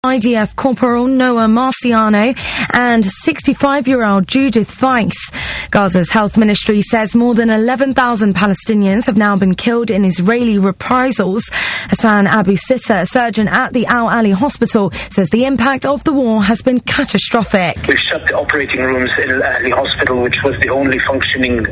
IDF Corporal Noah Marciano and 65-year-old Judith Weiss. Gaza's health ministry says more than 11,000 Palestinians have now been killed in Israeli reprisals. Hassan Abu Sitta, a surgeon at the Al Ali Hospital, says the impact of the war has been catastrophic. We've shut the operating rooms in Al Ali Hospital, which was the only functioning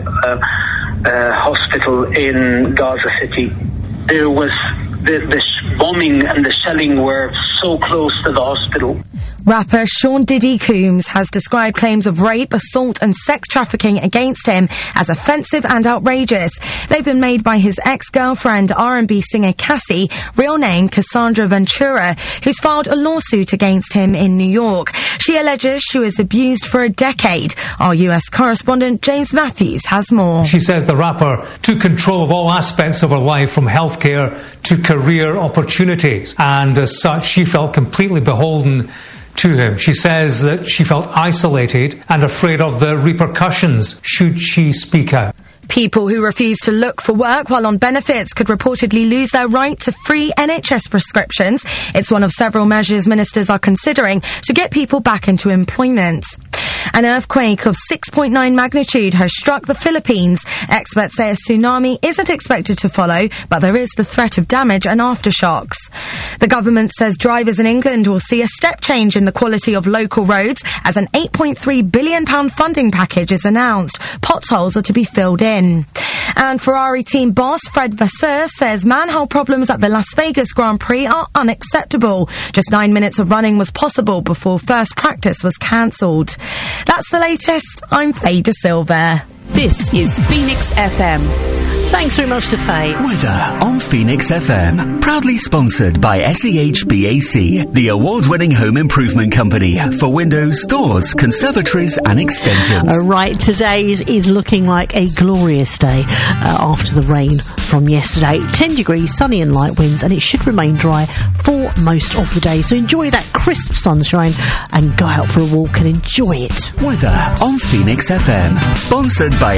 hospital in Gaza City. There was the bombing and the shelling were so close to the hospital. Rapper Sean Diddy Combs has described claims of rape, assault and sex trafficking against him as offensive and outrageous. They've been made by his ex-girlfriend, R&B singer Cassie, real name Cassandra Ventura, who's filed a lawsuit against him in New York. She alleges she was abused for a decade. Our US correspondent James Matthews has more. She says the rapper took control of all aspects of her life, from healthcare to career opportunities, and as such she felt completely beholden to him. She says that she felt isolated and afraid of the repercussions should she speak out. People who refuse to look for work while on benefits could reportedly lose their right to free NHS prescriptions. It's one of several measures ministers are considering to get people back into employment. An earthquake of 6.9 magnitude has struck the Philippines. Experts say a tsunami isn't expected to follow, but there is the threat of damage and aftershocks. The government says drivers in England will see a step change in the quality of local roads as an £8.3 billion funding package is announced. Potholes are to be filled in. And Ferrari team boss Fred Vasseur says manhole problems at the Las Vegas Grand Prix are unacceptable. Just 9 minutes of running was possible before first practice was cancelled. That's the latest. I'm Faye De Silva. This is Phoenix FM. Thanks very much to Faye. Weather on Phoenix FM. Proudly sponsored by SEHBAC, the award-winning home improvement company for windows, doors, conservatories and extensions. Right, today is looking like a glorious day after the rain from yesterday. 10 degrees, sunny and light winds, and it should remain dry for most of the day. So enjoy that crisp sunshine and go out for a walk and enjoy it. Weather on Phoenix FM. Sponsored by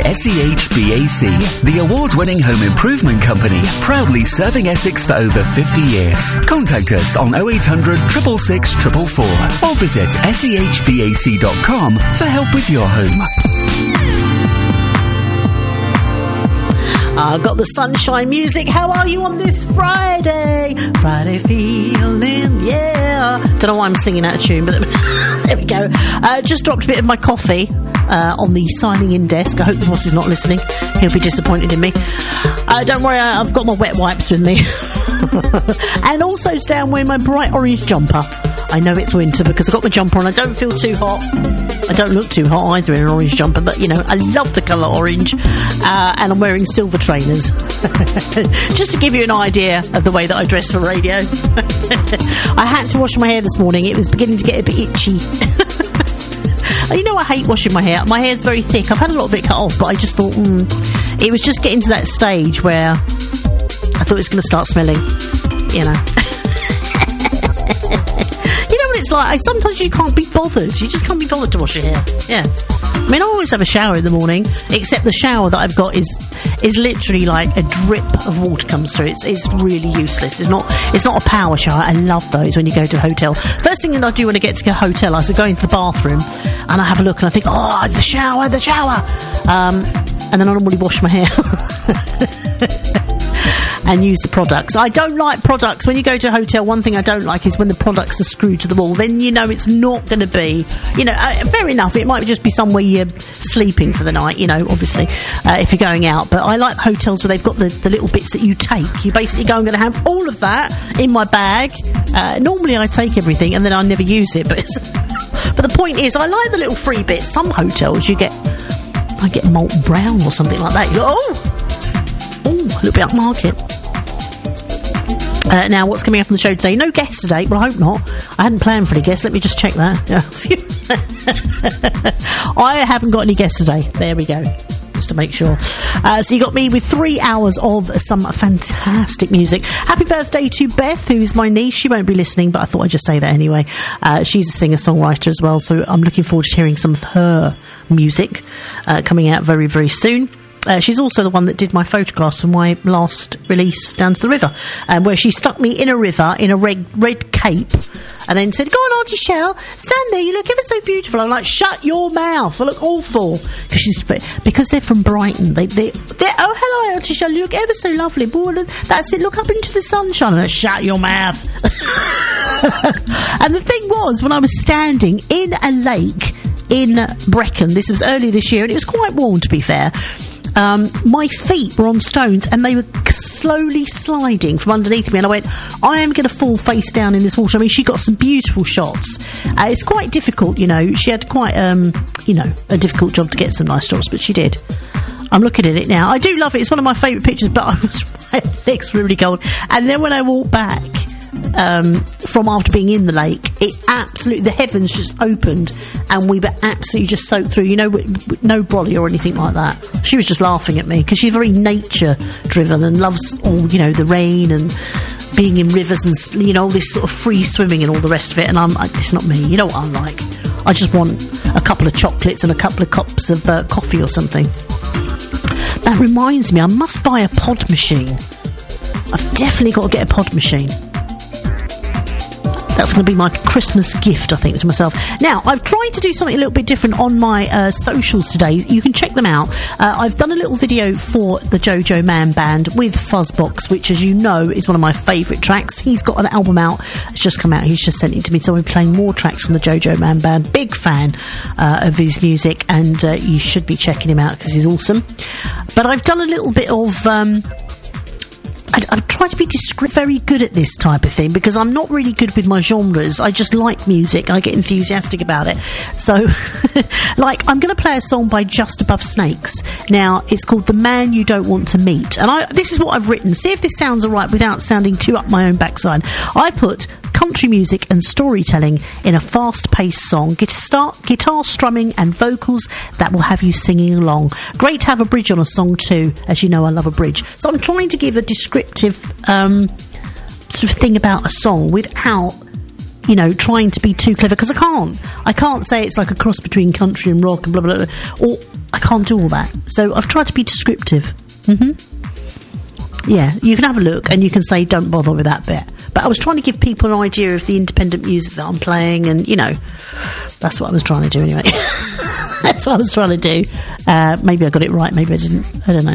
SEHBAC, the award-winning home improvement company, proudly serving Essex for over 50 years. Contact us on 0800 666 444 or visit sehbac.com for help with your home. Got the sunshine music. How are you on this Friday? Friday feeling, yeah. Don't know why I'm singing out of tune, but there we go. Just dropped a bit of my coffee on the signing in desk. I hope the boss is not listening. He'll be disappointed in me. Don't worry, I've got my wet wipes with me. And also today I'm wearing my bright orange jumper. I know it's winter because I've got my jumper on. I don't feel too hot. I don't look too hot either in an orange jumper, but, you know, I love the colour orange. And I'm wearing silver trainers. Just to give you an idea of the way that I dress for radio. I had to wash my hair this morning. It was beginning to get a bit itchy. You know, I hate washing my hair. My hair's very thick. I've had a lot of it cut off, but I just thought, it was just getting to that stage where I thought it was going to start smelling, you know. You know what it's like? Sometimes you can't be bothered. You just can't be bothered to wash your hair. Yeah. I mean, I always have a shower in the morning, except the shower that I've got is literally like a drip of water comes through. It's really useless. It's not a power shower. I love those when you go to a hotel. First thing that I do when I get to a hotel, I go into the bathroom and I have a look and I think, oh, the shower. And then I normally wash my hair. And use the products. I don't like products. When you go to a hotel, one thing I don't like is when the products are screwed to the wall. Then you know it's not going to be, you know, fair enough, it might just be somewhere you're sleeping for the night, you know, obviously, if you're going out. But I like hotels where they've got the little bits that you take. You basically go, I'm going to have all of that in my bag. Normally I take everything and then I never use it. But the point is, I like the little free bits. Some hotels I get Molten Brown or something like that. You go, a little bit upmarket. Now, what's coming up on the show today? No guest today. Well, I hope not. I hadn't planned for any guests. Let me just check that. I haven't got any guests today. There we go. Just to make sure. So you got me with 3 hours of some fantastic music. Happy birthday to Beth, who is my niece. She won't be listening, but I thought I'd just say that anyway. She's a singer-songwriter as well, so I'm looking forward to hearing some of her music coming out very, very soon. She's also the one that did my photographs for my last release, Down to the River, where she stuck me in a river in a red cape. And then said, go on, Auntie Shell, stand there, you look ever so beautiful. I'm like, shut your mouth, I look awful. Because they're from Brighton. They're oh, hello, Auntie Shell, you look ever so lovely. That's it, look up into the sunshine. And I, shut your mouth. And the thing was, when I was standing in a lake in Brecon, this was earlier this year, and it was quite warm, to be fair, my feet were on stones and they were slowly sliding from underneath me, and I went, I am going to fall face down in this water. I mean, she got some beautiful shots. It's quite difficult, you know. She had quite a difficult job to get some nice shots, but she did. I'm looking at it now. I do love it. It's one of my favourite pictures, but my legs were really cold. And then when I walked back from after being in the lake, it absolutely, the heavens just opened and we were absolutely just soaked through, you know, no brolly or anything like that. She was just laughing at me because she's very nature driven and loves all, you know, the rain and being in rivers and, you know, all this sort of free swimming and all the rest of it. And I'm like, it's not me. You know what I'm like? I just want a couple of chocolates and a couple of cups of coffee or something. That reminds me, I must buy a pod machine. I've definitely got to get a pod machine. That's going to be my Christmas gift, I think, to myself. Now, I've tried to do something a little bit different on my socials today. You can check them out. I've done a little video for the Jojo Man Band with Fuzzbox, which, as you know, is one of my favourite tracks. He's got an album out. It's just come out. He's just sent it to me, so I'll be playing more tracks from the Jojo Man Band. Big fan of his music, and you should be checking him out because he's awesome. But I've done a little bit of... I've tried to be very good at this type of thing because I'm not really good with my genres. I just like music. I get enthusiastic about it. So, like, I'm going to play a song by Just Above Snakes. Now, it's called The Man You Don't Want to Meet. And this is what I've written. See if this sounds all right without sounding too up my own backside. I put country music and storytelling in a fast-paced song, guitar strumming and vocals that will have you singing along. Great to have a bridge on a song too. As you know, I love a bridge. So I'm trying to give a descriptive sort of thing about a song without, you know, trying to be too clever, because I can't say it's like a cross between country and rock and blah blah blah, or I can't do all that. So I've tried to be descriptive. Yeah, you can have a look and you can say don't bother with that bit. But I was trying to give people an idea of the independent music that I'm playing, and, you know, that's what I was trying to do anyway. That's what I was trying to do. Maybe I got it right, maybe I didn't. I don't know.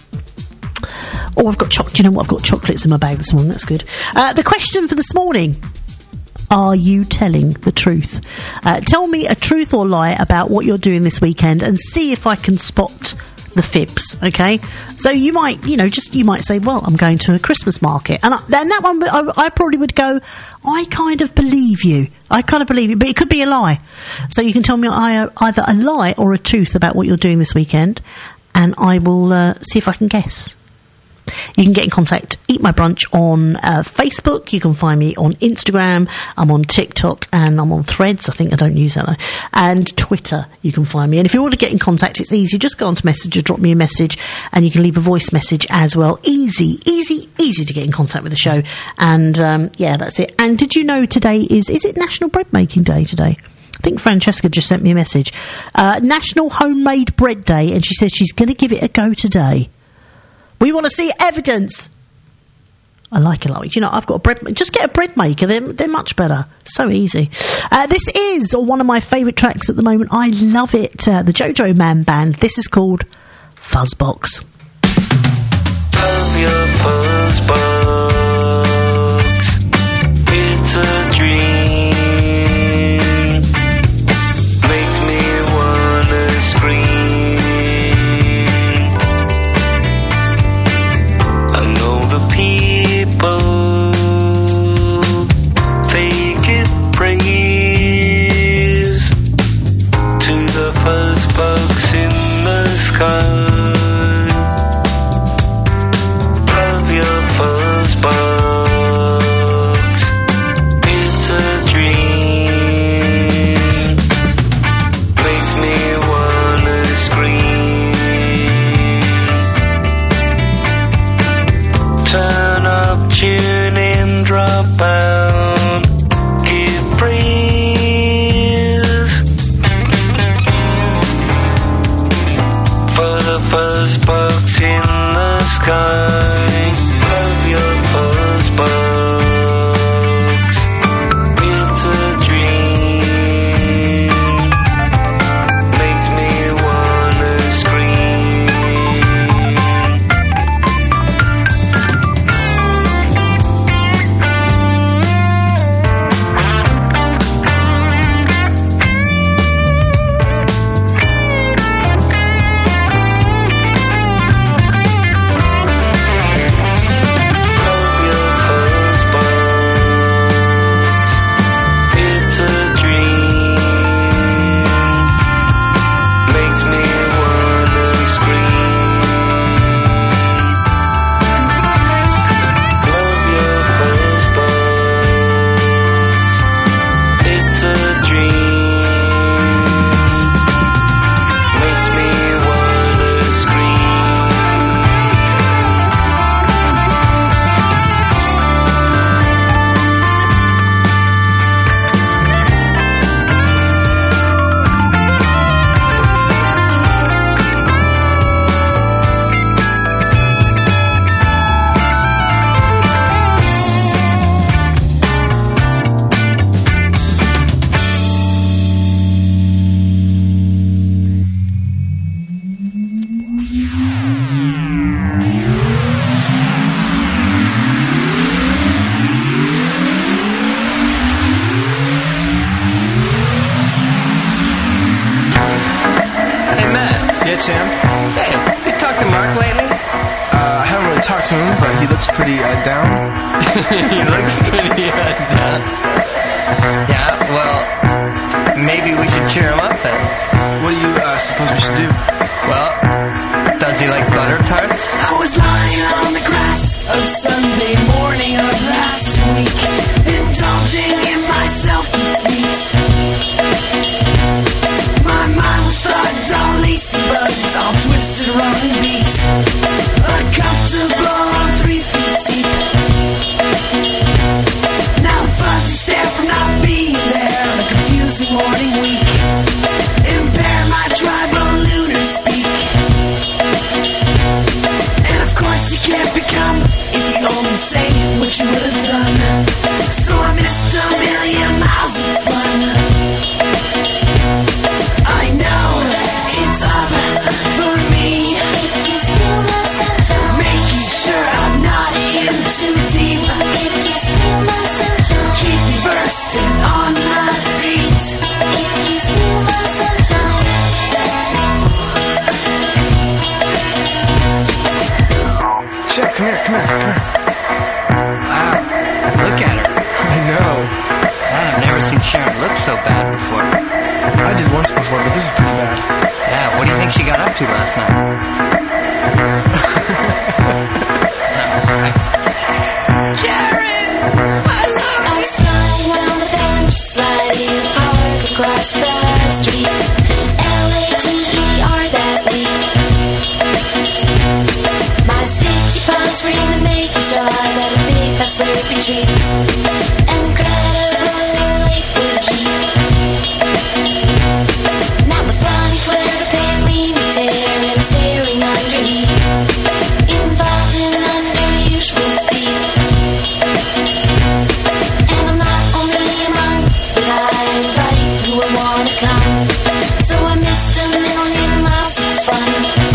Oh, I've got do you know what? I've got chocolates in my bag this morning. That's good. The question for this morning: are you telling the truth? Tell me a truth or lie about what you're doing this weekend, and see if I can spot the fibs. Okay, so you might say, well, I'm going to a Christmas market, and then that one I probably would go, I kind of believe you, but it could be a lie. So you can tell me either a lie or a truth about what you're doing this weekend, and I will see if I can guess. You can get in contact, Eat My Brunch, on Facebook. You can find me on Instagram. I'm on TikTok and I'm on Threads. I think I don't use that though. And Twitter, you can find me. And if you want to get in contact, it's easy. Just go onto Messenger, drop me a message, and you can leave a voice message as well. Easy to get in contact with the show. And yeah, that's it. And did you know today is it National Bread Making Day today? I think Francesca just sent me a message. National Homemade Bread Day, and she says she's going to give it a go today. We want to see evidence. I like it. Like, you know, I've got a bread. Just get a bread maker. They're much better. So easy. This is one of my favourite tracks at the moment. I love it. The Jojo Man Band. This is called Fuzzbox. Love your Fuzzbox. It's a dream. Makes me wanna scream. Love your Fuzzbox. Sam. Hey, you talked to Mark lately? I haven't really talked to him, but he looks pretty down. He looks pretty down. Yeah, well, maybe we should cheer him up then. What do you suppose we should do? Well, does he like butter tarts? I was lying on the grass of Sunday morning of last week, indulging in my self-defeat. My mind was thugged, all laced and bugged, all twisted, wrong and beat. Uncomfortable on 3 feet deep. Now the fuzzy stare from not being there, a confusing morning week. Impair my tribal lunar speak. And of course you can't become if you only say what you would have done. So I missed a million miles of fun. I know it's up for me, making sure I'm not in too deep. Keep me bursting on my feet. Chip, come here. Wow, look at her. I know. I've never seen Sharon look so bad before. I did once before, but this is pretty bad. Yeah, what do you think she got up to last night? Sharon! I love you! I was flying on the bench, sliding hard across the street. Later that week. My sticky palms were in the making straws at a big slurping trees. Incredible liquid heat. Now the funny flare of pain leave me tear and staring underneath. Involved in unusual feet. And I'm not only a monk, but I invite who would wanna come. So I missed a million miles of fun.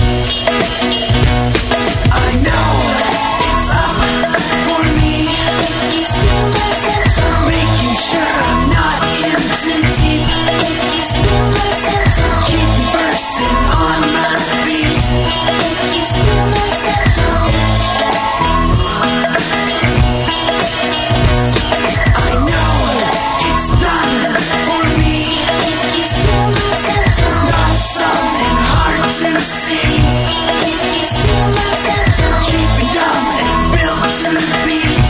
I know it's up for me, making sure I'm not in too deep. Keep me bursting on my feet. I know it's done for me, not some and hard to see. Keep me dumb and built to beat.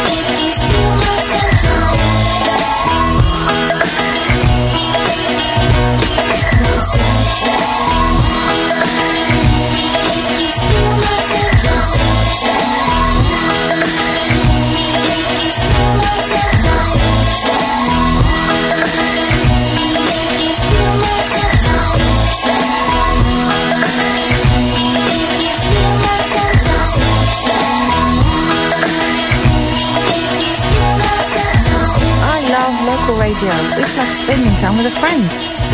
I love local radio. It's like spending time with a friend.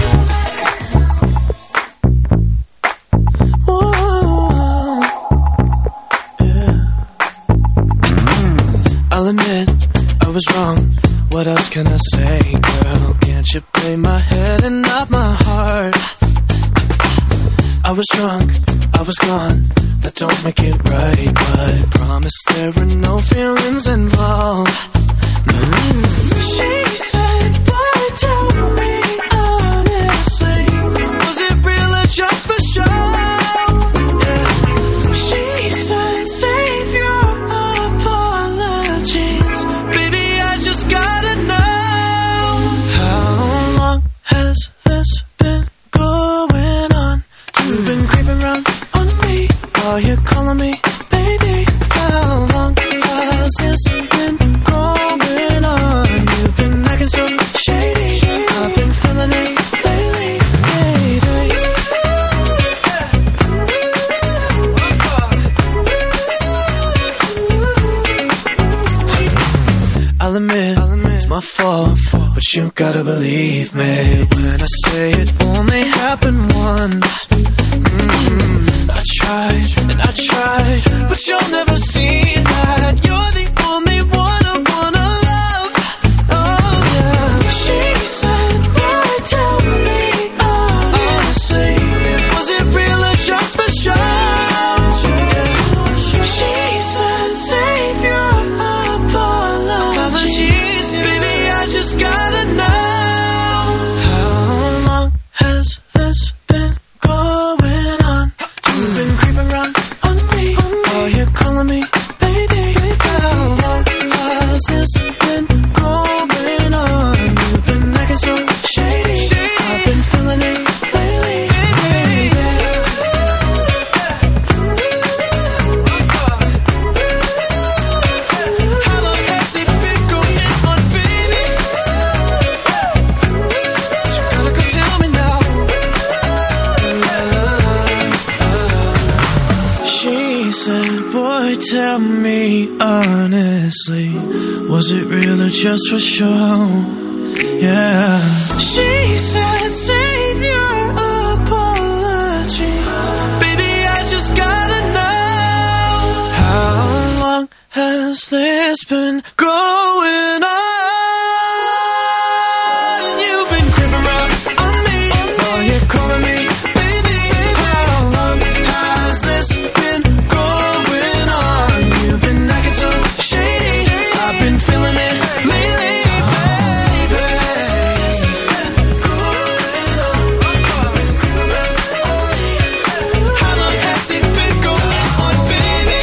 I'll admit I was wrong. What else can I say, girl? Can't you play my head and not my heart? I was drunk, I was gone. That don't make it right, but promise there were no feelings involved. She said, why tell me honestly? Was it real or just for show? Yeah. She said, save your apologies. Baby, I just gotta know. How long has this been going on? You've been creeping around on me while you're calling me baby. How long has this been going on? You've been acting so shady. I've been feeling it lately, baby. I'll admit it's my fault, but you gotta believe me when I say it only happened once. I tried and I tried, but you'll never see that. You're the only one I wanna love. Oh yeah. She said, why tell me honestly? Was it real or Was it real or just for show? Yeah. She said, save your apologies. Baby, I just gotta know. How long has this been going on? You've been creeping around on me while you're calling me. Baby, how long has this been going on? You've been acting so shady. I've been feeling it lately, baby. How long has it been going on, baby?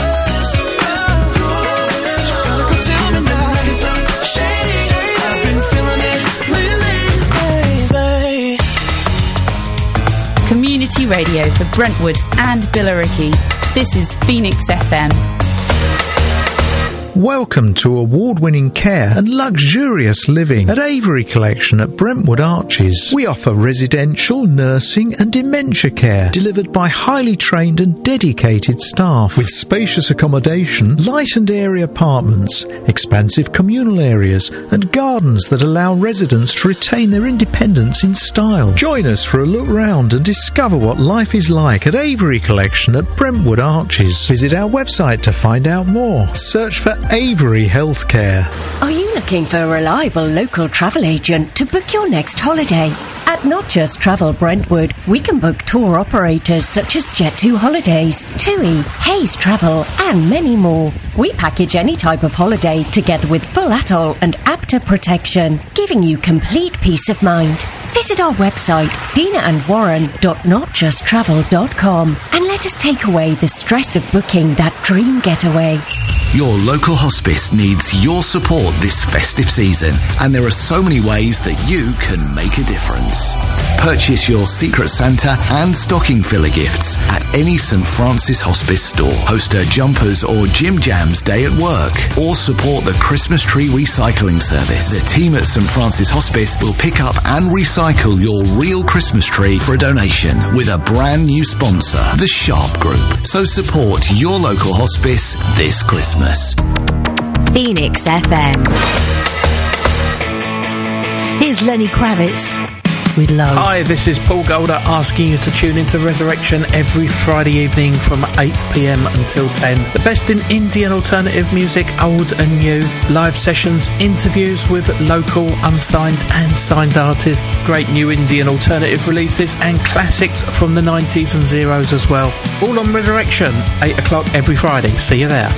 Gotta go tell me now. Acting so shady. I've been feeling it lately, baby. Community radio for Brentwood and Billericay. This is Phoenix FM. Welcome to award-winning care and luxurious living at Avery Collection at Brentwood Arches. We offer residential, nursing and dementia care delivered by highly trained and dedicated staff with spacious accommodation, light and airy apartments, expansive communal areas and gardens that allow residents to retain their independence in style. Join us for a look round and discover what life is like at Avery Collection at Brentwood Arches. Visit our website to find out more. Search for Avery Healthcare. Are you looking for a reliable local travel agent to book your next holiday? At Not Just Travel Brentwood, we can book tour operators such as Jet2 Holidays, TUI, Hayes Travel, and many more. We package any type of holiday together with full atoll and APTA protection, giving you complete peace of mind. Visit our website, dinaandwarren.notjusttravel.com, and let us take away the stress of booking that dream getaway. Your local hospice needs your support this festive season, and there are so many ways that you can make a difference. Purchase your Secret Santa and stocking filler gifts at any St Francis Hospice store. Host a Jumpers or Jim Jams day at work, or support the Christmas tree recycling service. The team at St Francis Hospice will pick up and recycle your real Christmas tree for a donation with a brand new sponsor, the Sharp Group. So support your local hospice this Christmas. Phoenix FM. Here's Lenny Kravitz with Love. Hi, this is Paul Golder asking you to tune into Resurrection every Friday evening from 8 p.m. until 10. The best in indie and alternative music, old and new, live sessions, interviews with local, unsigned and signed artists, great new indie and alternative releases, and classics from the 90s and zeros as well. All on Resurrection, 8 o'clock every Friday. See you there.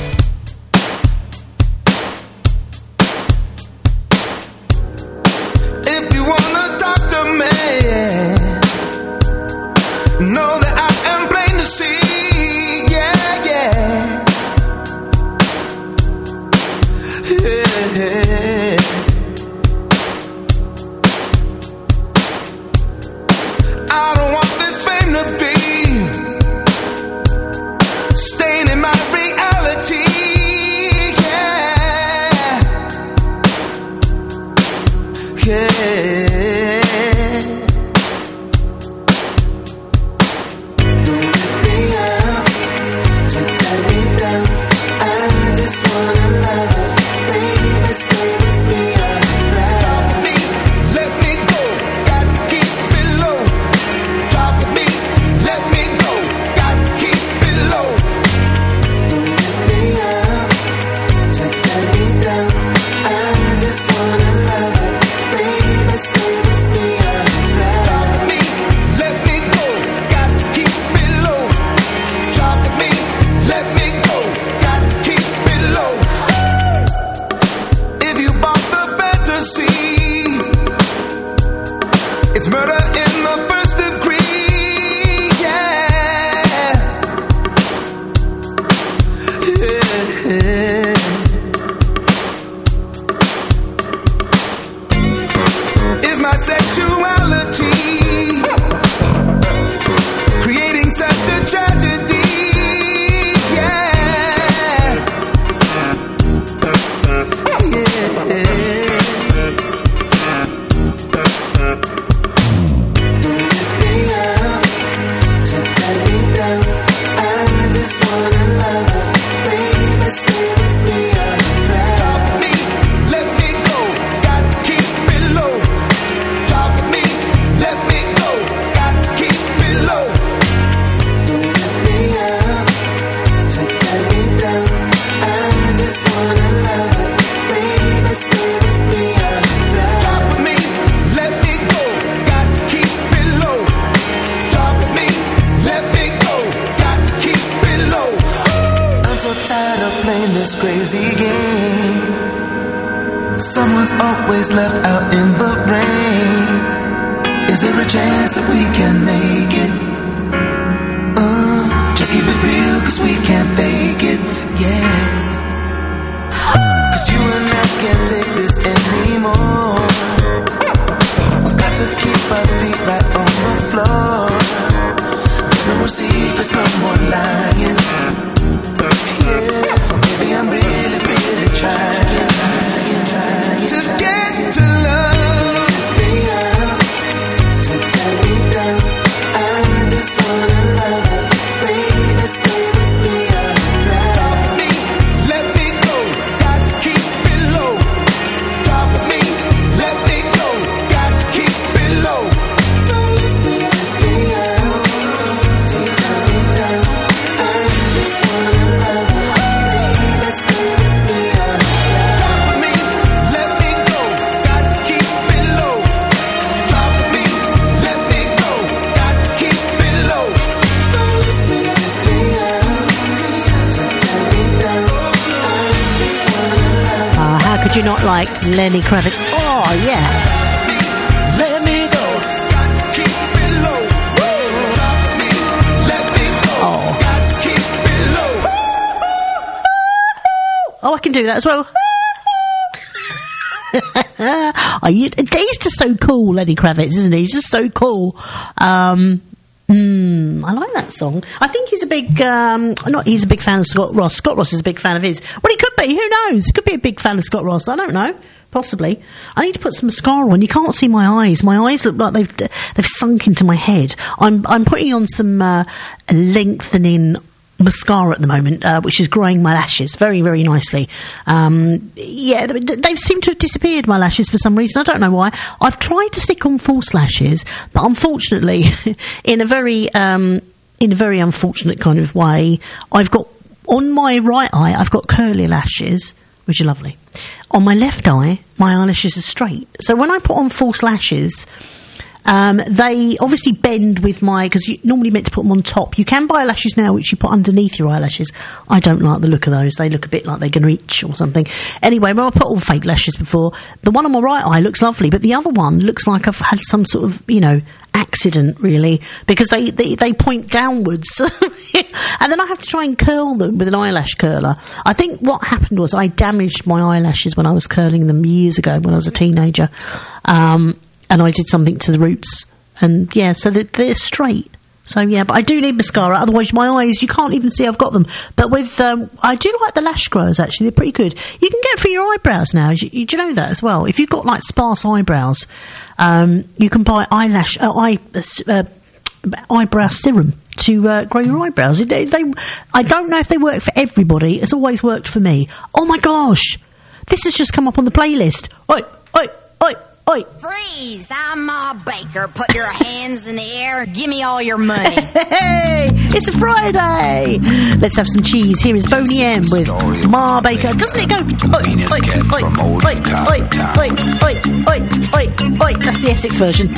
Jersey game. Someone's always left out in the rain. Is there a chance that we can make it? Just keep it real, cause we can't fake it, yeah. Cause you and I can't take this anymore. We've got to keep our feet right on the floor. There's no more secrets, no more lying. Yeah, maybe I'm really, really trying to get to love me up, to turn me down. I just wanna love you, baby, stay with me all night. Drop me, let me go, got to keep it low. Drop me, let me go, got to keep it low. Don't lift me up, to turn me down. I just wanna love you, baby, stay with me all night. Drop me, let me go, got to keep it low. Drop me, let me go, got to keep it low. Don't lift me up, to turn me down. I just wanna love you. How could you not like Lenny Kravitz? Oh, yeah. Let me go, got to keep it low. Drop me, let me go, got to keep it low. Oh, I can do that as well. He's just so cool, Lenny Kravitz, isn't he? He's just so cool. I like that song. I think he's a big, he's a big fan of Scott Ross. Scott Ross is a big fan of his. Well, he could be. Who knows? He could be a big fan of Scott Ross. I don't know. Possibly. I need to put some mascara on. You can't see my eyes. My eyes look like they've sunk into my head. I'm putting on some lengthening mascara at the moment, which is growing my lashes very, very nicely. Yeah, they seem to have disappeared, my lashes, for some reason. I don't know why. I've tried to stick on false lashes, but unfortunately, in a very unfortunate kind of way, I've got, on my right eye, I've got curly lashes, which are lovely. On my left eye, my eyelashes are straight. So when I put on false lashes, they obviously bend with because you're normally meant to put them on top. You can buy lashes now which you put underneath your eyelashes. I don't like the look of those. They look a bit like they're going to itch or something. Anyway, when I put on fake lashes before, the one on my right eye looks lovely, but the other one looks like I've had some sort of, accident, really, because they point downwards. And then I have to try and curl them with an eyelash curler. I think what happened was I damaged my eyelashes when I was curling them years ago when I was a teenager. And I did something to the roots. And, yeah, so they're straight. So, yeah, but I do need mascara. Otherwise, my eyes, you can't even see I've got them. But with, I do like the lash growers, actually. They're pretty good. You can get for your eyebrows now. Do you know that as well? If you've got, sparse eyebrows, you can buy eyebrow serum to grow your eyebrows. I don't know if they work for everybody. It's always worked for me. Oh, my gosh. This has just come up on the playlist. Oi. Freeze! I'm Ma Baker. Put your hands in the air and give me all your money. Hey, it's a Friday. Let's have some cheese. Here is Boney M with Ma Baker. Doesn't it go? Oi. That's the Essex version.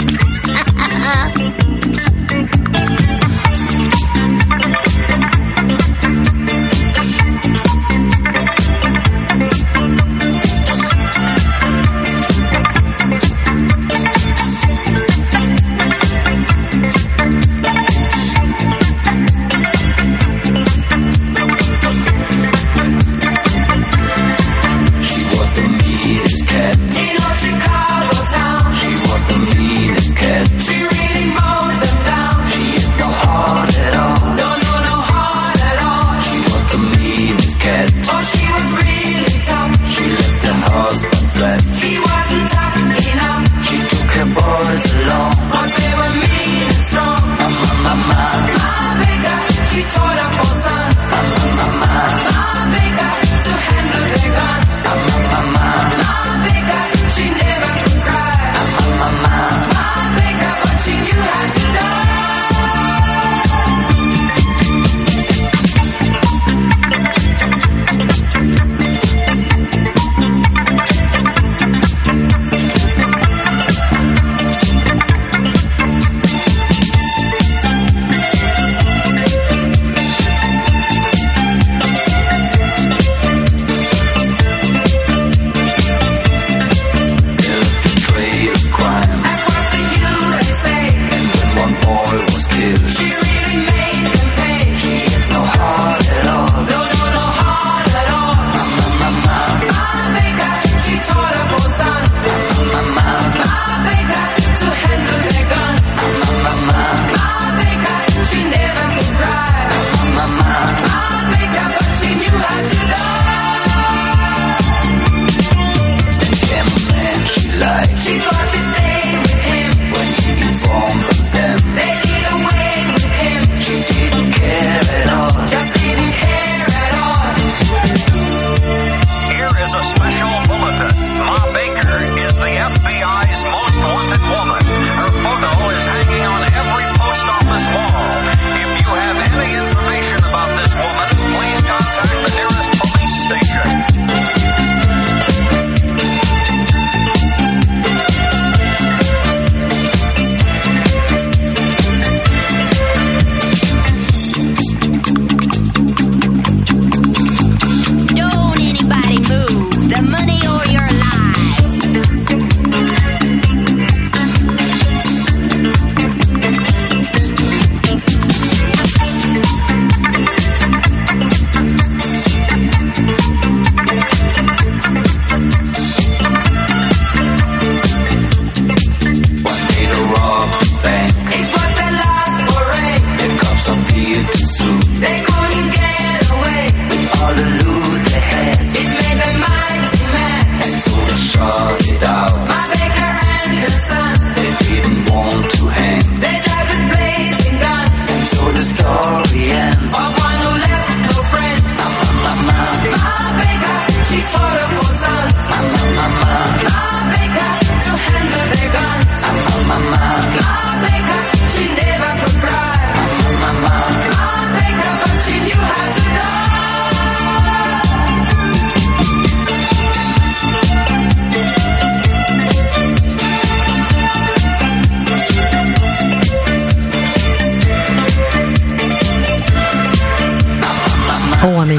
She really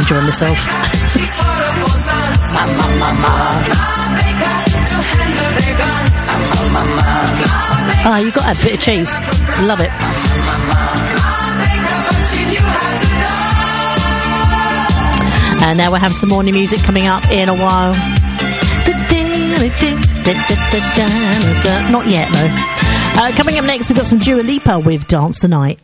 enjoying myself. Ah, you got that bit of cheese. Love it. And now we'll have some more new music coming up in a while. Not yet, though. Coming up next, we've got some Dua Lipa with Dance the Night.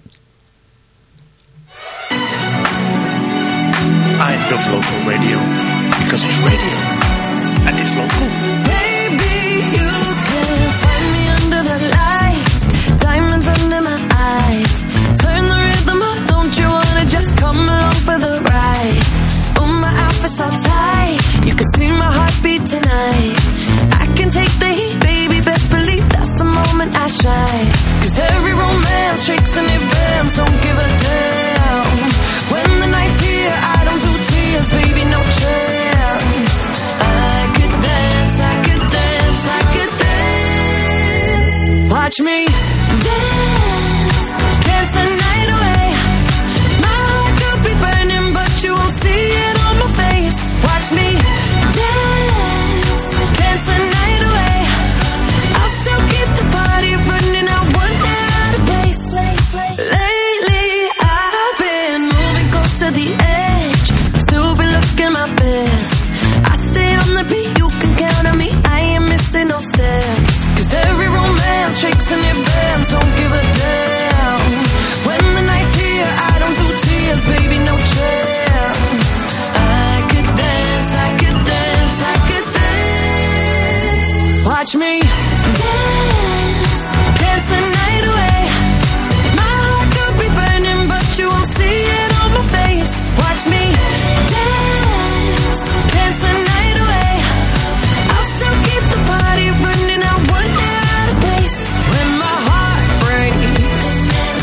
I love local radio because it's radio and it's local. Baby, you can find me under the lights, diamonds under my eyes. Turn the rhythm up, don't you wanna just come along for the ride? Oh, my outfit's so tight, you can see my heartbeat tonight. I can take the heat, baby, best believe that's the moment I shine. 'Cause every romance shakes and it bends, don't give a damn. When the night's here, I don't do tears, baby, no chance. I could dance, I could dance, I could dance. Watch me dance, dance the night away. My heart could be burning, but you won't see it on my face. Watch me dance, dance the night away. I'll still keep the party running, I won't get out of place. Lately, I've been moving close to the edge, still be looking my best. I stay on the beat, you can count on me, I ain't missing no steps. 'Cause every romance shakes and it bends, don't give a damn. When the night's here, I don't do tears, baby, no chance. I could dance, I could dance, I could dance. Watch me dance, dance the night away. My heart could be burning, but you won't see it on my face. Watch me dance, dance the night away. I'll still keep the party running, I won't get out of place. When my heart breaks,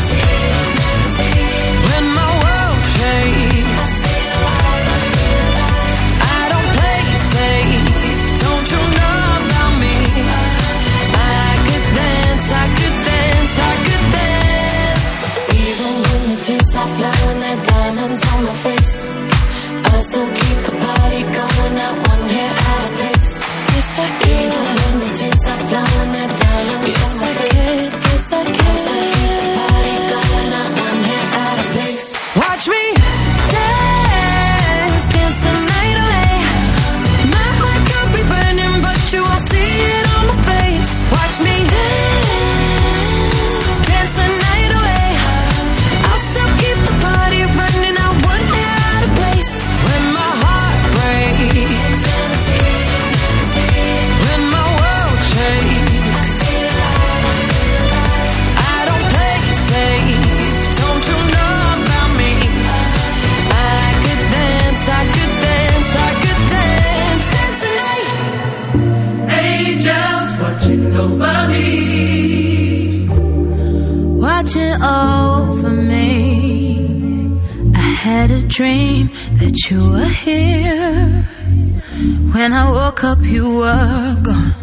when my world shakes, I don't play safe, don't you know about me? I could dance, I could dance, I could dance. Even when the tears are flowing, there diamonds on my face, I still keep the party going, not one hair out of place. Yes, I can. Even when the tears are flowing, there diamonds on my face, yes, I can. I still keep the party going, not one hair out of place. Watch me dance, dance the night away. My heart could be burning, but you won't see it on my face. Watch me dance, dance the night away. I'll still keep the party running, I won't get out of place. When my heart breaks, when my world shakes, I don't play safe, don't you know about me? I could dance, I could dance, I could dance, dance tonight. Angels watching over me. Watching over me. I had a dream that you were here. When I woke up, you were gone.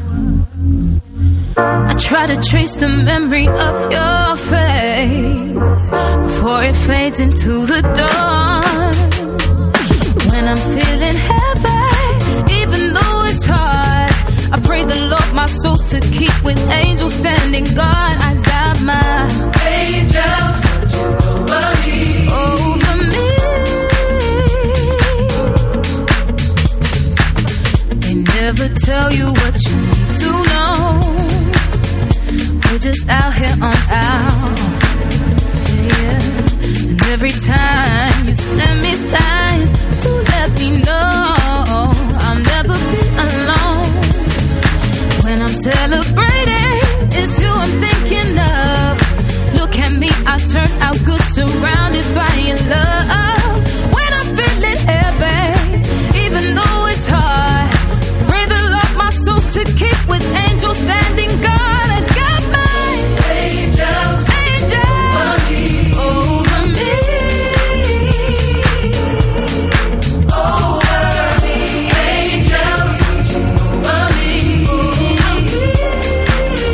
I try to trace the memory of your face before it fades into the dawn. When I'm feeling heavy, even though it's hard, I pray the Lord my soul to keep with angels standing guard. I got my Angels watching over me. over me. They never tell you what you need to know. We're just out here on our, yeah. And every time you send me signs to let me know I'll never be alone. When I'm celebrating, it's you I'm thinking of. Look at me, I turn out good, surrounded by your love. When I'm feeling heavy, even though it's hard, pray the Lord my soul to keep with angels standing guard. I got my Angels over me. Over me. Angels over me.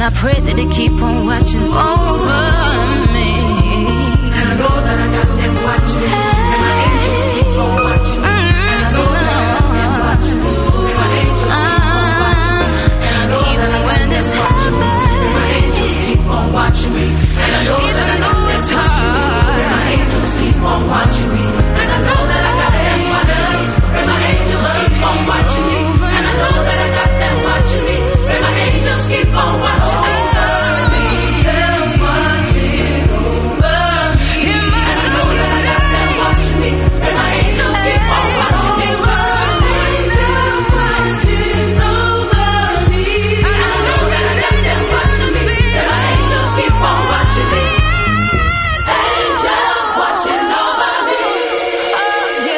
I pray that they keep on watching over me. And I know that I got them watching me. And my angels keep on watching me. And I know that I got them watching me. And my angels keep on watching me. And I know even when it's hard, my angels keep on watching me. And I know even though it's hard, my angels keep on watching me. And I know that I got them watching me. And my angels keep on watching me. And I know that I got them watching me. And my angels keep on watching me. Angels watching over me. And I know that I got them watching me. And my angels keep on watching me. Angels watching over me. And I know that I got them watching me. And my angels keep on watching me. Angels watching over me. Oh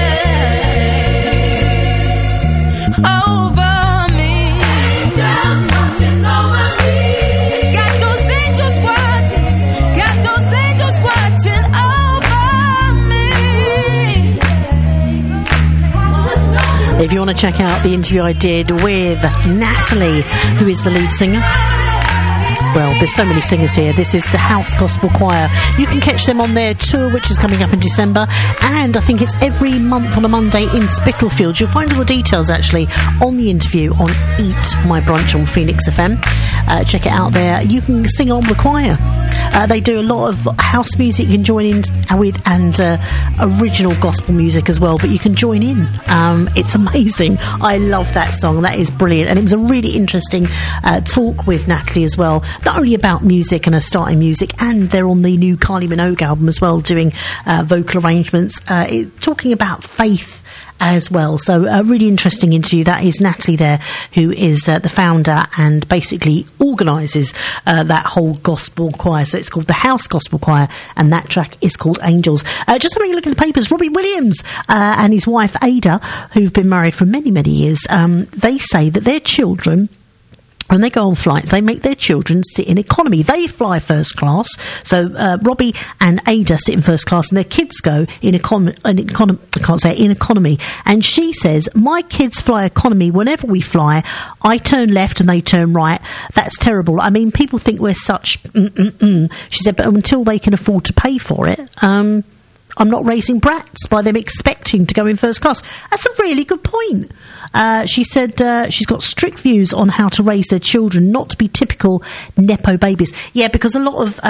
yeah. Over me. Angels watching over me. Got those angels watching. Got those angels watching over me. If you want to check out the interview I did with Natalie, who is the lead singer. Well, there's so many singers here. This is the House Gospel Choir. You can catch them on their tour, which is coming up in December. And I think it's every month on a Monday in Spitalfields. You'll find all the details, actually, on the interview on Eat My Brunch on Phoenix FM. Check it out there. You can sing on the choir. They do a lot of house music you can join in with, and original gospel music as well, but you can join in. It's amazing. I love that song. That is brilliant. And it was a really interesting talk with Natalie as well, not only about music and her starting music, and they're on the new Kylie Minogue album as well, doing vocal arrangements, talking about faith as well. So a really interesting interview. That is Natalie there, who is the founder and basically organises that whole gospel choir. So it's called the House Gospel Choir, and that track is called Angels. Just having a look at the papers, Robbie Williams and his wife Ada, who've been married for many, many years, they say that their children, when they go on flights, they make their children sit in economy. They fly first class. So Robbie and Ada sit in first class, and their kids go in economy. And she says, my kids fly economy. Whenever we fly, I turn left and they turn right. That's terrible. I mean, people think we're such... She said, but until they can afford to pay for it... I'm not raising brats by them expecting to go in first class. That's a really good point. She said she's got strict views on how to raise their children, not to be typical Nepo babies. Yeah, because a lot of,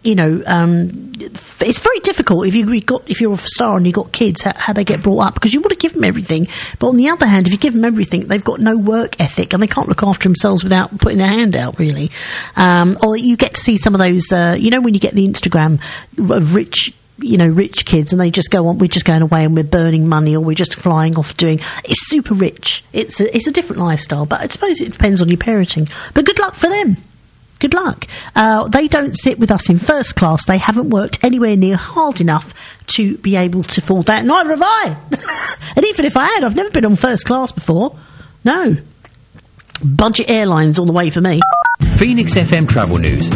it's very difficult if you're a star and you've got kids, how they get brought up, because you want to give them everything. But on the other hand, if you give them everything, they've got no work ethic and they can't look after themselves without putting their hand out, really. Or you get to see some of those, when you get the Instagram of rich kids, and they just go on, we're just going away and we're burning money, or we're just flying off doing... It's super rich. It's a different lifestyle, but I suppose it depends on your parenting. But good luck for them. Good luck. They don't sit with us in first class. They haven't worked anywhere near hard enough to be able to afford that. Neither have I. And even if I had, I've never been on first class before. No. Budget airlines all the way for me. Phoenix FM Travel News.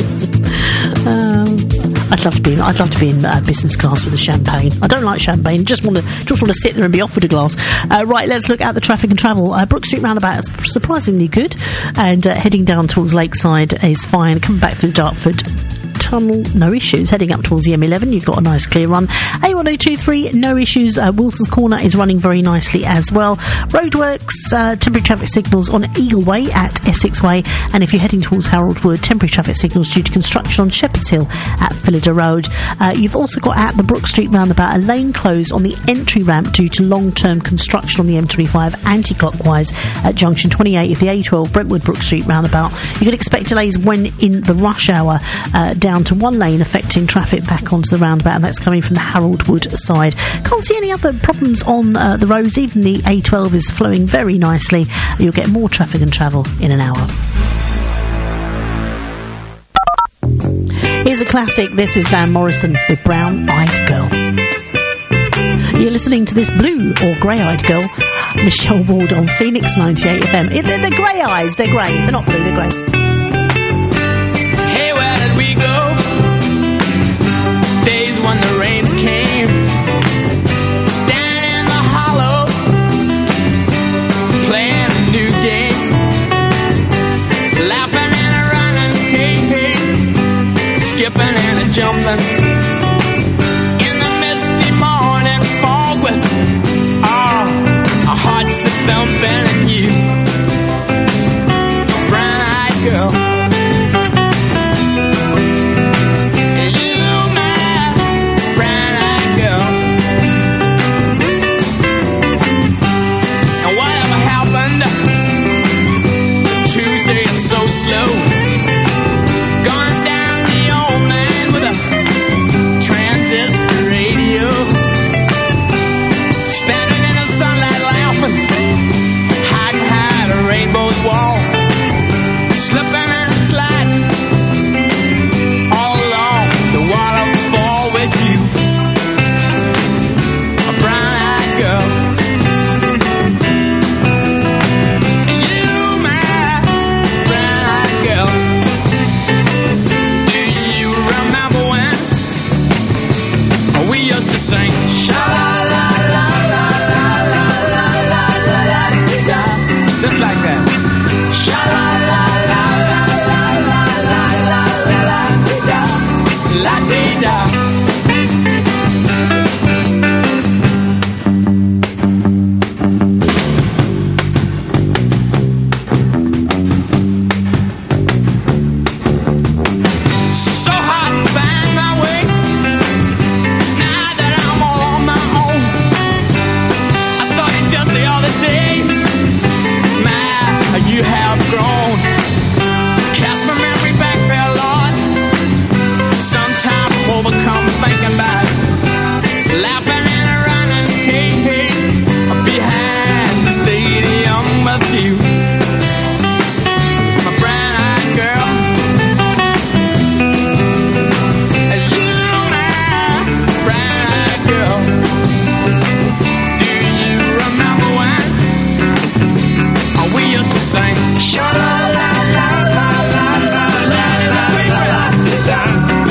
I'd love to be in business class with a champagne. I don't like champagne. Just want to sit there and be offered a glass. Right, let's look at the traffic and travel. Brook Street roundabout is surprisingly good, and heading down towards Lakeside is fine. Coming back through Dartford Tunnel, no issues. Heading up towards the M11, you've got a nice clear run. A1023, no issues. Wilson's Corner is running very nicely as well. Roadworks, temporary traffic signals on Eagle Way at Essex Way, and if you're heading towards Harold Wood, temporary traffic signals due to construction on Shepherd's Hill at Phillida Road. You've also got at the Brook Street roundabout a lane close on the entry ramp due to long-term construction on the M25 anti-clockwise at junction 28 of the A12 Brentwood Brook Street roundabout. You can expect delays when in the rush hour, down to one lane, affecting traffic back onto the roundabout, and that's coming from the Harold Wood side. Can't see any other problems on the roads. Even the A12 is flowing very nicely. You'll get more traffic and travel in an hour. Here's a classic. This is Van Morrison with Brown Eyed Girl. You're listening to this blue or grey-eyed girl, Michelle Ward on Phoenix 98 FM. They're grey eyes. They're grey. They're not blue. They're grey. Hey, where did we go? Days when the rains came down in the hollow, playing a new game, laughing and running those walls, slipping and sliding all along the waterfall with you, a brown-eyed girl. You, my brown-eyed girl. Do you remember when we used to sing sha-la-la-la-la-la-la-la-la-la-la-la-la-la-la-la-la, just like that. Sha-la-la-la-la-la-la-la-la-la-la-la-la-la. So hard to find my way now that I'm all on my own. I started just the other day. You have grown. Cast my memory back there, Lord. Sometimes I'm overcome thinking about it. Laughing and running, hey, hey, behind the stadium with you, my brown-eyed girl. You, my brown-eyed girl. Do you remember when we used to sing sha-la-la-la-la-la-la-la-la-la-la-la-la,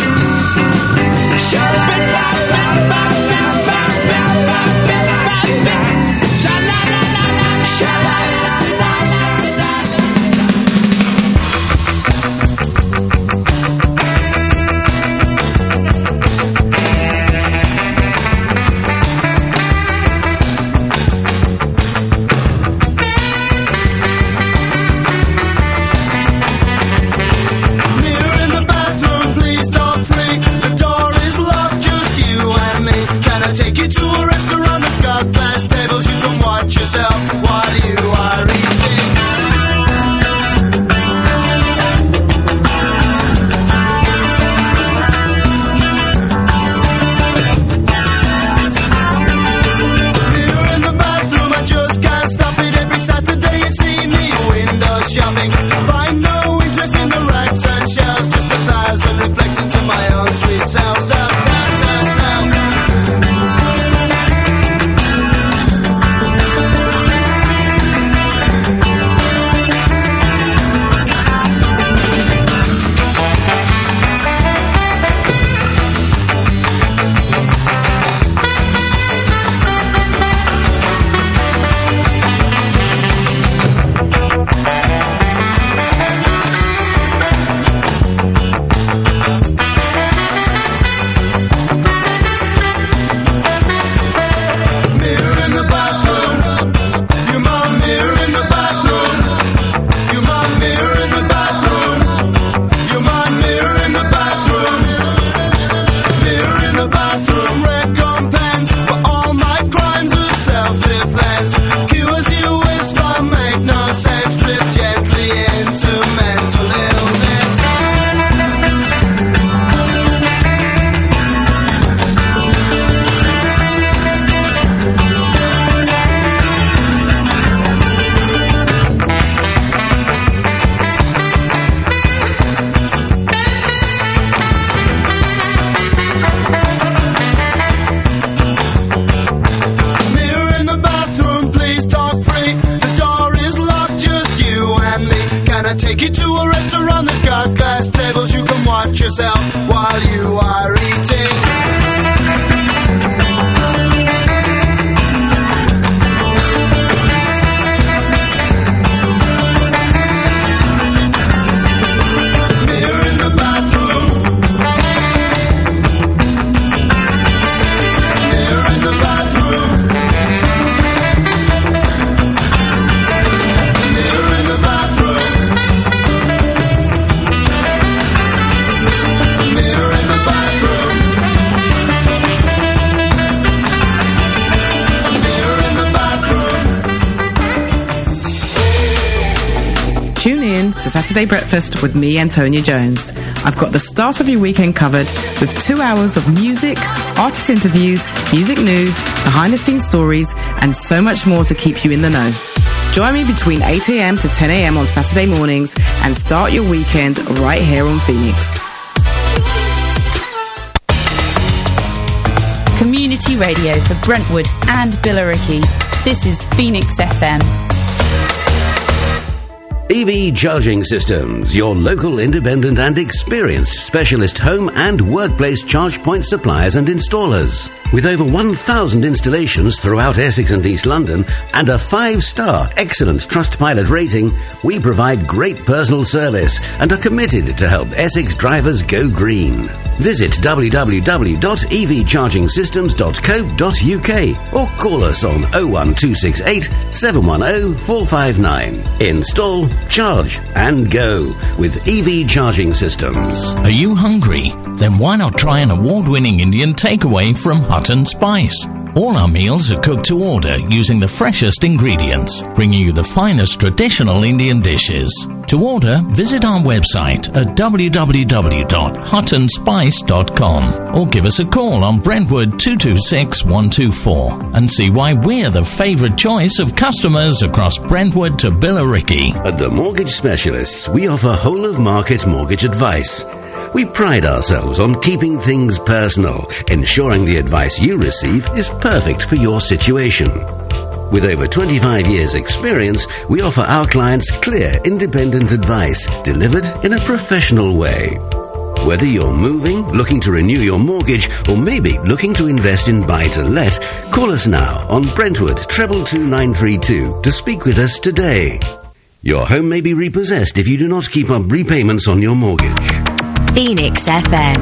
to Saturday Breakfast with me, Antonia Jones. I've got the start of your weekend covered with 2 hours of music, artist interviews, music news, behind-the-scenes stories, and so much more to keep you in the know. Join me between 8 a.m. to 10 a.m. on Saturday mornings and start your weekend right here on Phoenix. Community radio for Brentwood and Billericay. This is Phoenix FM. EV Charging Systems, your local independent and experienced specialist home and workplace charge point suppliers and installers. With over 1,000 installations throughout Essex and East London and a 5-star excellent Trustpilot rating, we provide great personal service and are committed to help Essex drivers go green. Visit www.evchargingsystems.co.uk or call us on 01268 710 459. Install, charge and go with EV Charging Systems. Are you hungry? Then why not try an award-winning Indian takeaway from Hut and Spice? All our meals are cooked to order using the freshest ingredients, bringing you the finest traditional Indian dishes. To order, visit our website at www.hutandspice.com or give us a call on Brentwood 226 124 and see why we're the favourite choice of customers across Brentwood to Billericay. At the Mortgage Specialists, we offer whole-of-market mortgage advice. We pride ourselves on keeping things personal, ensuring the advice you receive is perfect for your situation. With over 25 years' experience, we offer our clients clear, independent advice delivered in a professional way. Whether you're moving, looking to renew your mortgage, or maybe looking to invest in buy-to-let, call us now on Brentwood 222 to speak with us today. Your home may be repossessed if you do not keep up repayments on your mortgage. Phoenix FM.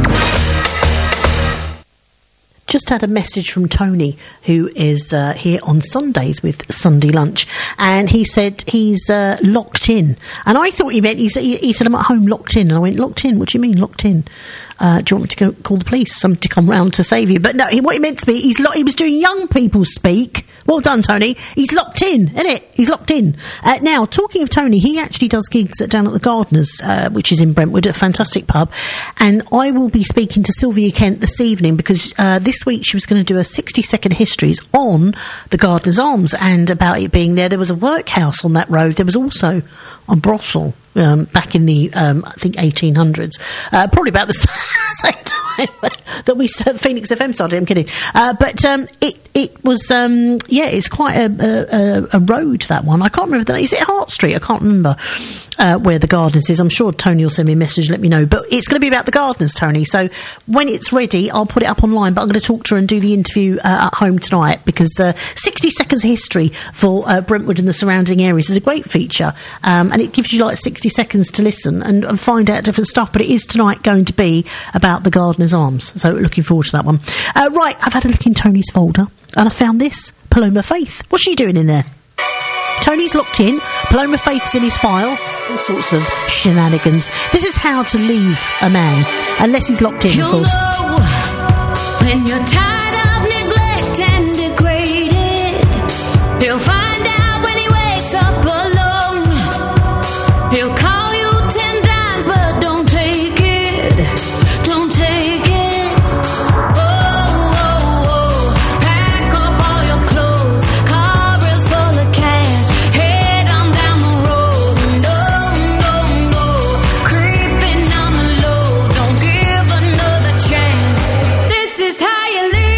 Just had a message from Tony, who is here on Sundays with Sunday Lunch, and he said he's locked in. And I thought he meant, he said, I'm at home locked in. And I went, locked in? What do you mean, locked in? Do you want me to go call the police? Somebody to come round to save you? But no, what he meant to be, he was doing Young People Speak. Well done, Tony. He's locked in, isn't it? He's locked in. Now, talking of Tony, he actually does gigs down at the Gardeners, which is in Brentwood, a fantastic pub. And I will be speaking to Sylvia Kent this evening because this week she was going to do a 60-second histories on the Gardeners Arms and about it being there. There was a workhouse on that road. There was also a brothel back in the, I think, 1800s. Probably about the same time that we Phoenix FM started. I'm kidding. But it was, it's quite a road, that one. I can't remember. Is it Hart Street? I can't remember where the Gardeners is. I'm sure Tony will send me a message, let me know. But it's going to be about the Gardeners, Tony. So when it's ready, I'll put it up online. But I'm going to talk to her and do the interview at home tonight because 60 seconds of history for Brentwood and the surrounding areas is a great feature. And it gives you like 60 seconds to listen and find out different stuff. But it is tonight going to be about the Gardeners Arms. So looking forward to that one. Right, I've had a look in Tony's folder and I found this. Paloma Faith. What's she doing in there? Tony's locked in. Paloma Faith's in his file. All sorts of shenanigans. This is how to leave a man. Unless he's locked in, of course. When you're tired of neglect and degraded, he'll find out when he wakes up alone. He'll call you 10 times, but don't take it. Don't take it. Oh, pack up all your clothes. Car is full of cash. Head on down the road. No, creeping on the low. Don't give another chance. This is how you live.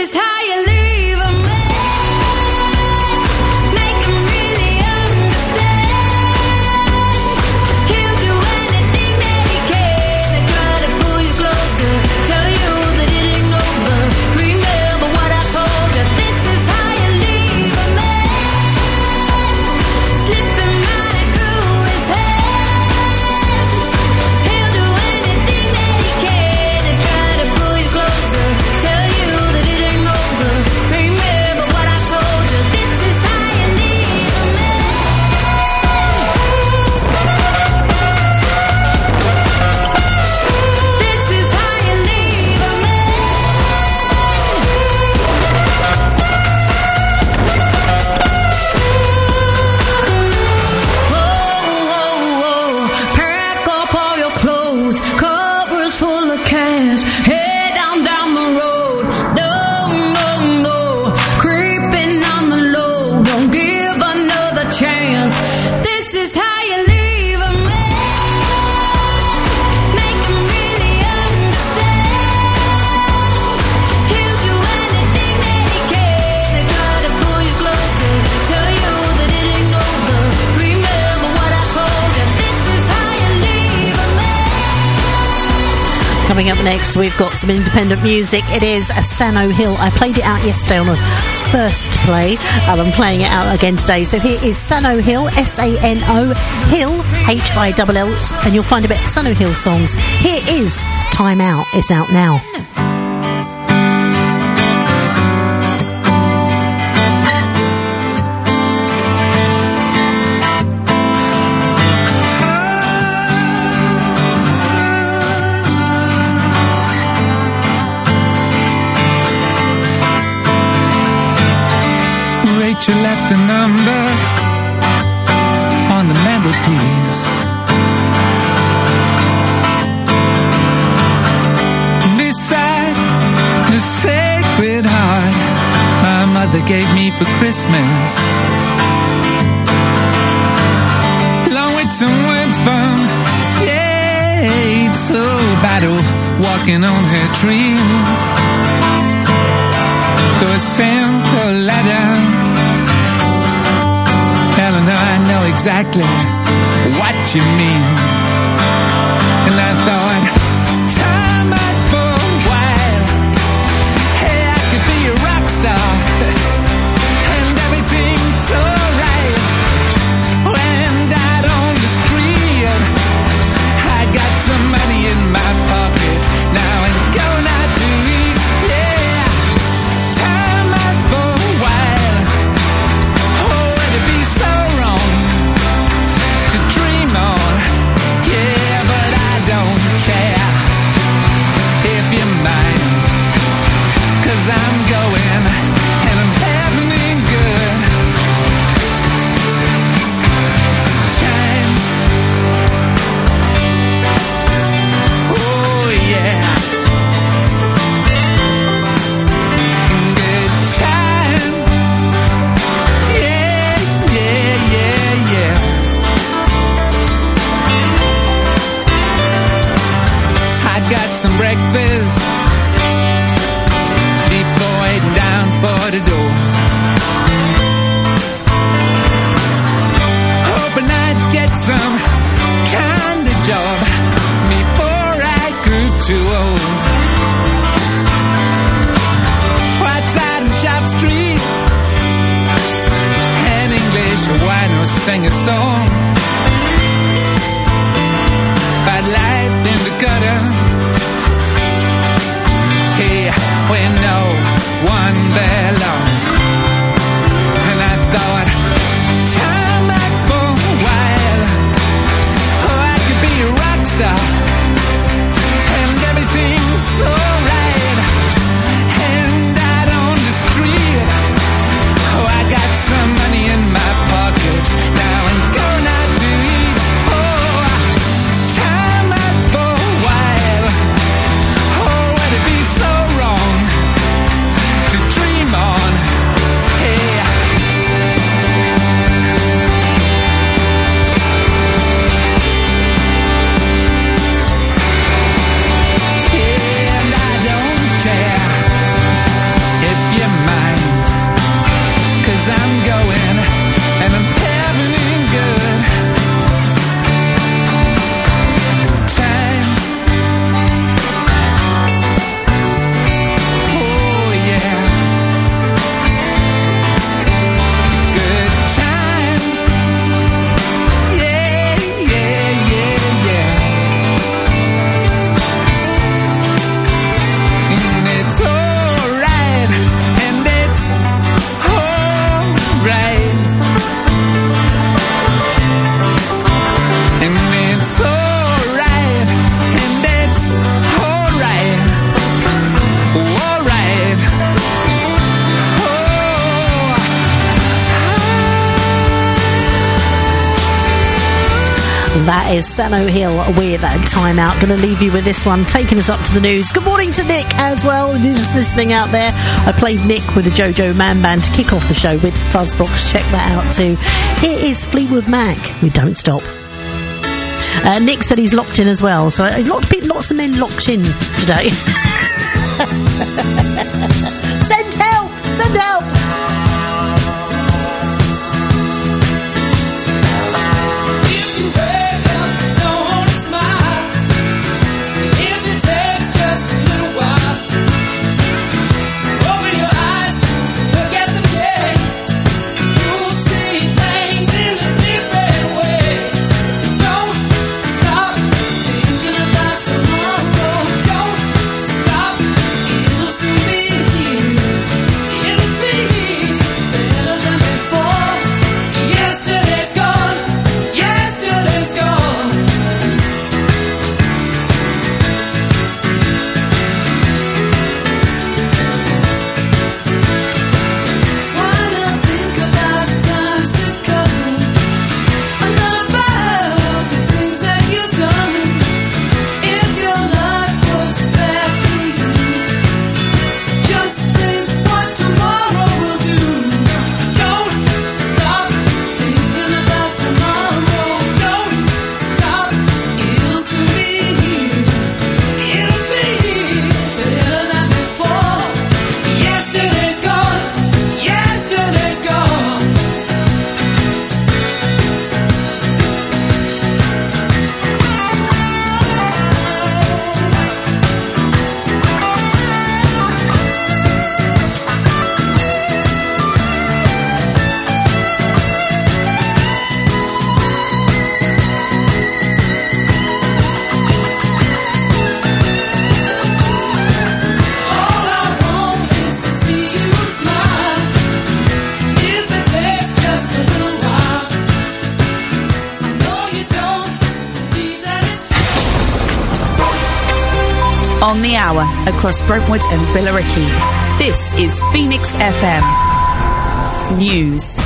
is how you leave a man. Make him really understand. He'll do anything that he can to try to pull you closer. Tell you that it ain't over. Remember what I told you. This is how you leave a man. Slipping right through his hands. He'll do anything that he can to try to pull you closer. Tell you that it ain't over. Remember what I told you. This is how you leave a man. This is how you leave a Pack up all your clothes, covers full of cash. Head down the road. No, creeping on the low. Don't give another chance. This is how you leave a man. Make him really understand. He'll do anything that he can to try to pull you closer. Tell you that it ain't over. Remember what I told you. This is how you leave a man. Coming up next, we've got some independent music. It is a Sano Hill. I played it out yesterday on the first play. I'm playing it out again today. So here is Sano Hill, S-A-N-O, Hill, H-I-L-L, and you'll find a bit of Sano Hill songs. Here is Time Out. It's out now. Rachel left a number on the mantelpiece. Beside the Sacred Heart my mother gave me for Christmas, along with some words from Yates, so battle walking on her dreams. So a simple letter. Eleanor, I know exactly what you mean. And I thought, time out for a while. Hey, I could be a rock star. And everything's so right. When out on the street, I got some money in my pocket. Now I'm going out to eat. Yeah, time out for a while. Oh, it'd be so wrong to dream on. Yeah, but I don't care if you mind. 'Cause I'm going and I'm having it good. Time. Oh, yeah. Good time. Yeah, yeah, yeah, yeah. I got some breakfast before heading down for the door. Hoping I'd get some kind of job before I grew too old. Outside on Shop Street, an English wino sang a song about life in the gutter. Hey, when no one belongs. And I thought, time out for a while. Oh, I could be a rock star. And everything's so right. And out on the street, oh, I got some money in my pocket. Now I'm going out to eat. Oh, time out for a while. Oh, would it be so wrong to That is Sano Hill with Time Out. Going to leave you with this one, taking us up to the news. Good morning to Nick as well, who's listening out there. I played Nick with the Jojo Man Band to kick off the show with Fuzzbox. Check that out too. Here is Fleetwood Mac with Don't Stop. Nick said he's locked in as well, so lots of men locked in today. Send help! Send help! On the hour, across Brentwood and Billericay. This is Phoenix FM News.